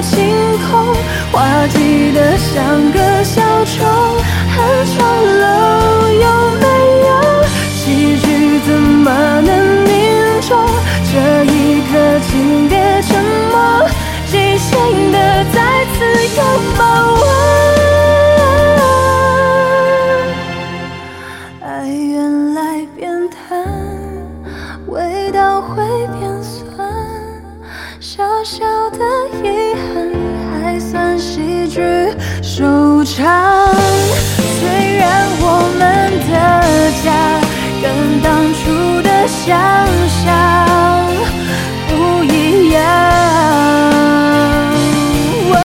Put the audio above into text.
清空，话题的像个小丑，寒窗楼有没有喜剧怎么能凝重？这一刻请别沉默，即兴的再次拥抱我。爱原来变淡，味道会变酸，小小的遗憾还算喜剧收场。